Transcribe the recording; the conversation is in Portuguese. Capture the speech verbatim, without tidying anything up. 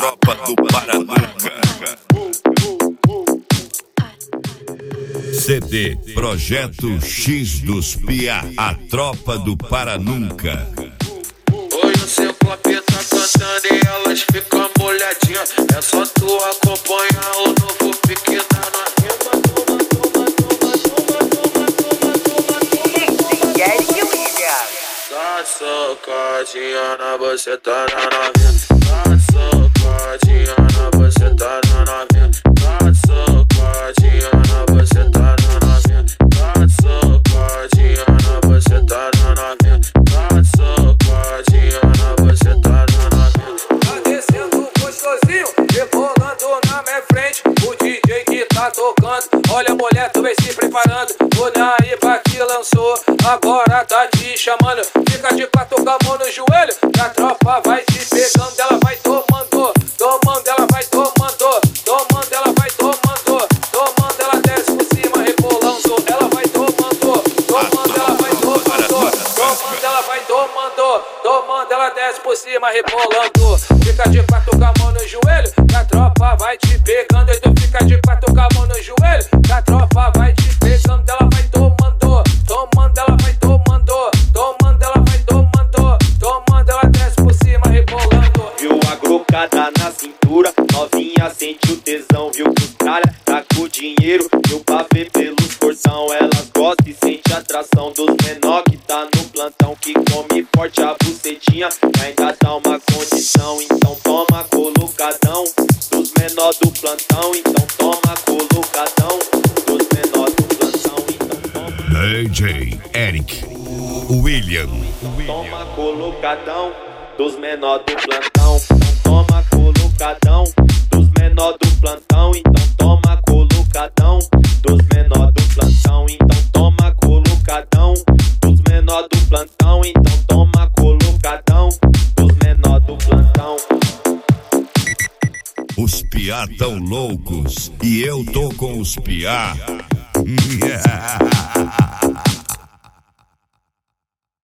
tropa do Paranunca. C D Projeto X dos Pia, a tropa do Paranunca. Hoje o seu copinho tá cantando e elas ficam molhadinhas. É só tu acompanhar o novo pique da novinha. Dá socadinha na buceta da novinha. Dá socadinha na buceta da novinha. Dá socadinha na buceta da novinha. Dá socadinha na buceta da novinha. Dá socadinha na buceta da novinha. Tá descendo gostosinho, rebolando na minha frente. O D J que tá tocando, olha mulher, tu vem se preparando. Olha aí pra que lançou, agora tá te chamando. Fica de quatro com a mão no joelho, que a tropa vai te pegando. Ela vai tomando, tomando, ela vai tomando, tomando, ela vai tomando, tomando, ela desce por cima, rebolando. Ela vai tomando, tomando, ela vai tomando, tomando, ela vai tomando, tomando, ela desce por cima, rebolando. Fica de quatro com a mão no joelho, que a tropa vai te pegando. E tu fica de quatro com a mão no joelho, que a tropa vai te pegando. Ela vai tomando, tomando, ela vai tomando, tomando, ela vai tomando, tomando, ela desce por cima, rebolando. Viu a grocada na cintura, novinha sente o tesão. Viu que os tralha tá com dinheiro, viu pra ver pelos portão. Elas gostam e sente a atração dos menor que tá no plantão. Que come forte a bucetinha, ainda dá uma condição. Então toma colocadão dos menor do plantão. Então toma colocadão dos menor do plantão. Então toma D J Eric William. Toma colocadão dos menor do plantão. Então toma colocadão dos menor do plantão. Então toma colocadão dos menor do plantão. Então toma colocadão dos menor do plantão. Então toma colocadão dos menor do plantão. Os piá tão loucos e eu tô com os piá. Yeah.